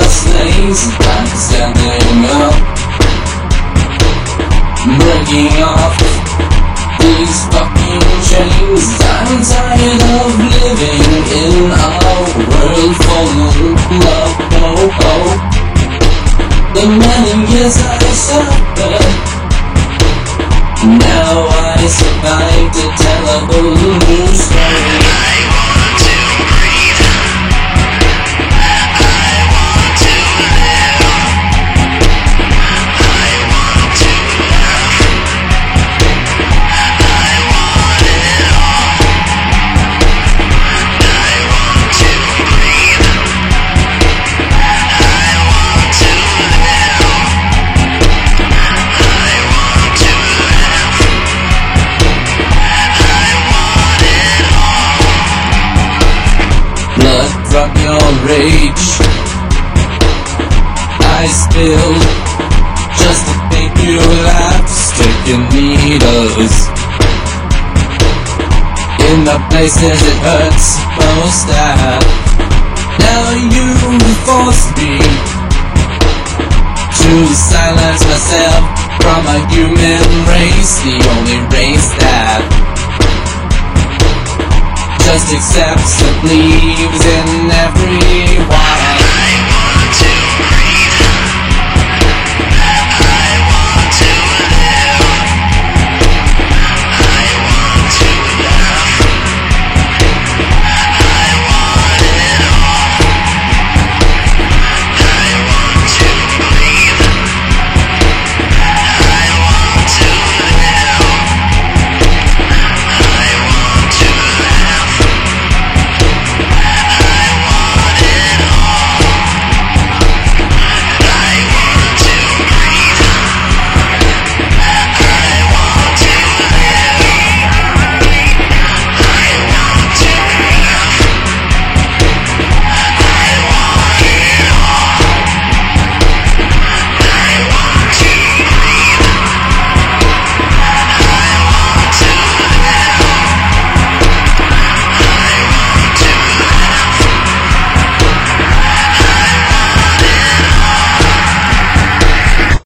slaves, I'm standing up, breaking off these fucking chains. I'm tired of living in a world full of love. Oh, oh. The many years I suffered, now I survive to tell a whole new story. I want to breathe. I want to live. I want to laugh. I want it all. I want to breathe. I want to live. I want to laugh. I want it all. Blood from your rage I spilled just to make you laugh, sticking needles in the places it hurts most at. Now you force me to silence myself from a human race, the only race that just accepts and believes in every